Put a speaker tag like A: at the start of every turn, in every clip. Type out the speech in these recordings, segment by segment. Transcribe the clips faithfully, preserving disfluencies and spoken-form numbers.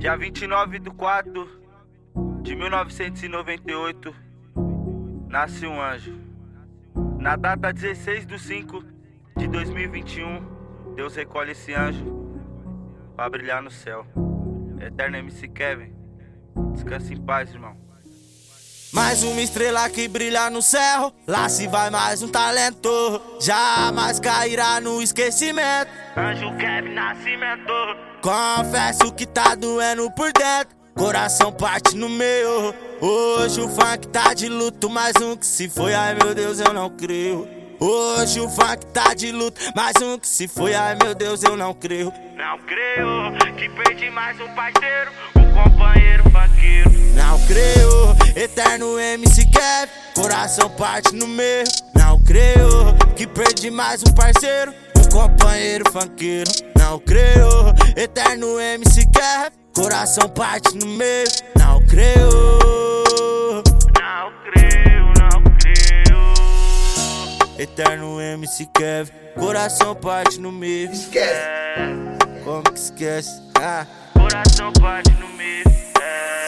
A: Dia vinte e nove de quatro de mil novecentos e noventa e oito, nasce um anjo. Na data dezesseis de cinco de dois mil e vinte e um, Deus recolhe esse anjo pra brilhar no céu. Eterno M C Kevin, descansa em paz, irmão.
B: Mais uma estrela que brilha no céu, lá se vai mais um talento, jamais cairá no esquecimento.
A: Anjo Kevin Nascimento.
B: Confesso que tá doendo por dentro, coração parte no meio. Hoje o funk tá de luto, mais um que se foi, ai meu Deus eu não creio. Hoje o funk tá de luto, mais um que se foi, ai meu Deus eu não creio.
A: Não creio que perdi mais um parceiro, um companheiro funkeiro.
B: Não creio, eterno M C Kevin, coração parte no meio. Não creio que perdi mais um parceiro, um companheiro funkeiro. Não creio, eterno M C Kevin, coração parte no meio. Não creio,
A: não creio, não creio.
B: Eterno M C Kevin, coração parte no meio.
C: Esquece.
B: Como que esquece? Ah.
A: Coração parte no meio. É.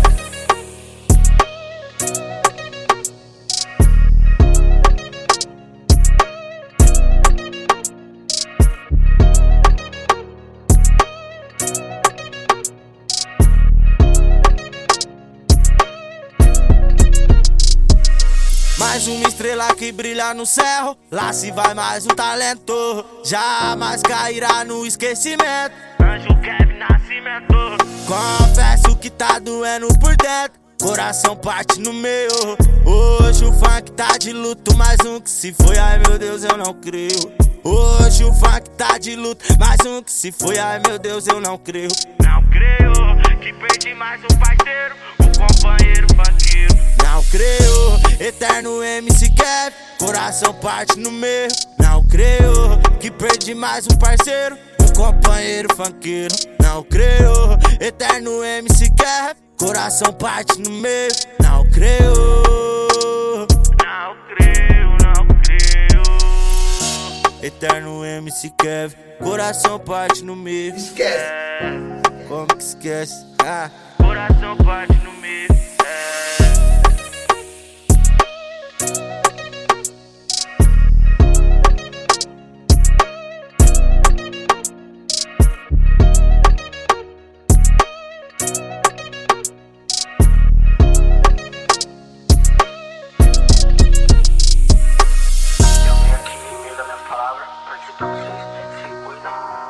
B: Mais uma estrela que brilha no céu, lá se vai mais um talento, jamais cairá no esquecimento.
A: Anjo Kevin Nascimento.
B: Confesso que tá doendo por dentro, coração parte no meio. Hoje o funk tá de luto, mais um que se foi, ai meu Deus eu não creio. Hoje o funk tá de luto, mais um que se foi, ai meu Deus eu não creio.
A: Não creio que perdi mais um parceiro, um companheiro funkeiro.
B: Não creio, eterno M C Kevin, coração parte no meio. Não creio que perdi mais um parceiro, um companheiro funkeiro. Não creio, eterno M C Kevin, coração parte no meio. Não creio,
A: não creio, não creio.
B: Eterno M C Kevin, coração parte no meio.
C: Esquece.
B: Como que esquece? Ah.
A: Coração parte no meio.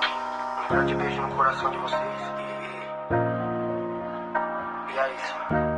C: Um grande beijo no coração de vocês e, e é isso.